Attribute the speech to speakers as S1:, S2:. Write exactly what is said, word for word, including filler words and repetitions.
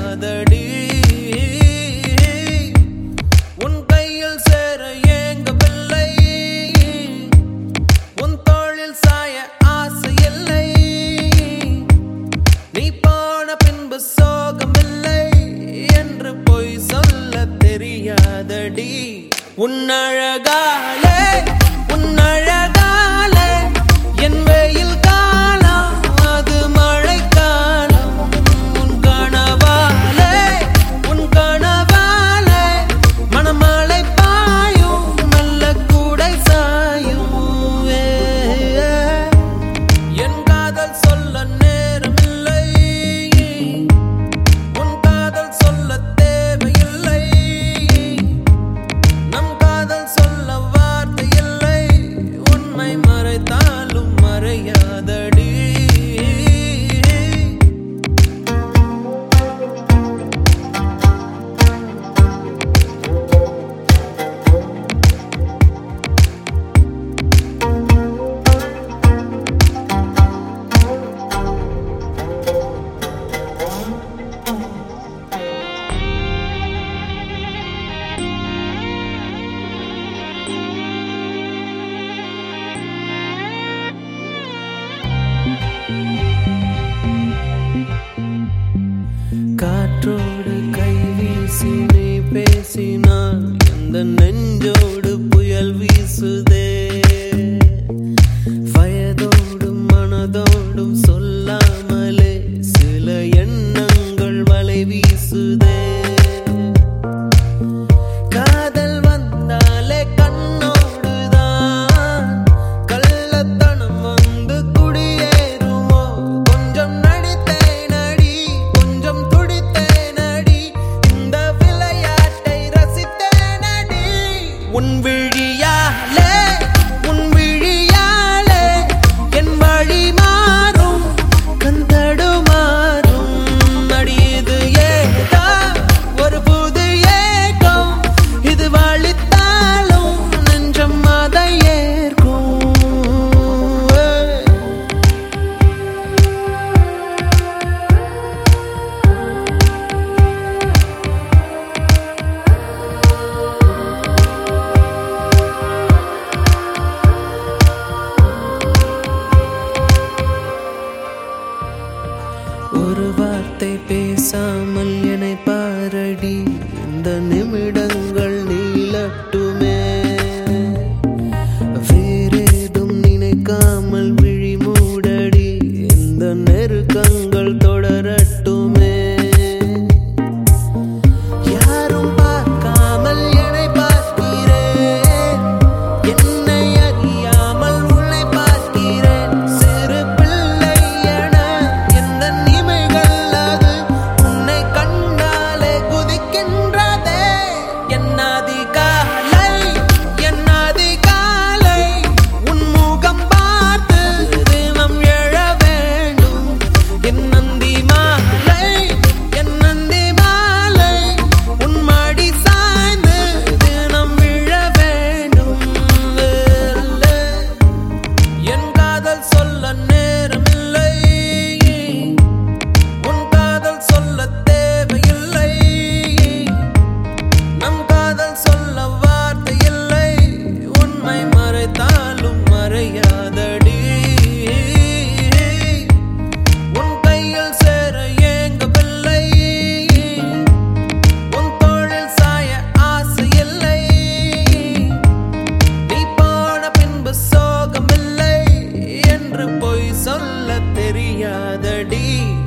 S1: மறையாதடி. உன் கையில் சேர ஏங்கவில்லை, உன் தோளில் சாய ஆசை இல்லை. நீ போன பின்பு சோகமில்லை என்று பொய் சொல்ல தெரியாதடி. உன் அழகாலே உன் அழகாலே என் வெயில் காலம் அது மழை காலம். உன் கனவாலே உன் கனவாலே மணமழை பாயும் நல்ல கூடை சாயும். என் காதல் சொல்ல நேரமில்லை, உன் காதல் சொல்ல தேவையில்லை. நம் காதல் சொல்ல வார்த்தை இல்லை, உன்னை மறைத்தாலும் மறையாதடி. காற்றோடு கை வீசி நீ பேசினால் எந்த நெஞ்சோடு புயல் வீசுதே. வயதோடும் மனதோடும் சொல்லாமலே சில எண்ணங்கள் வலை வீசுதே. காதல் வந்தாலே கண்ணோடுதான் கள்ளத்தனம் வந்து குடியேறுமோ. கொஞ்சம் நடித்தேன் அடி, கொஞ்சம் துடித்தேன் அடி, இந்த விளையாட்டை ரசித்தேன் அடி. உன் விழியாலே உன் விழியாலே என் வழி மாறும் கண் தடுமாறும் அடி. இது ஏதோ ஒரு புது ஏக்கம், இது வலித்தாலும் நெஞ்சம் அதை ஏற்கும். ஒரு வார்த்தை பேசாமல் என்னை பாரடி, இந்த நிமிடங்கள் நீளட்டுமே. வேறேதும் நினைக்காமல் விழி மூடடி, இந்த நெருக்கங்கள் தொடரட்டுமே. யாரும் பார்க்காமல் என்னை பார்க்கிறேன், என்னை அறியாமல் உன்னை பார்க்கிறேன். சிறு பிள்ளை என எந்த நிமைகள் அது உன்னை கண்டாலே குதிக்கின்றதே. என் அதிகாலை என் அதிகாலை உன் முகம் பார்த்து தினம் எழ வேண்டும். என் நந்தி மாலை என் நந்தி மாலை உன் மடி சாய்ந்து தினம் விழ வேண்டும். என் காதல் சொல்ல நேரமில்லை, உன் காதல் சொல்ல தேவையில்லை. நம் காதல் சொல்ல வார்த்தை இல்லை, உண்மை மறைத்தாலும் மறையாதடி. உன் கையில் சேர ஏங்கவில்லை, உன் தோளில் சாய ஆசை இல்லை. நீ போன பின்பு சோகமில்லை என்று பொய் சொல்ல தெரியாதடி.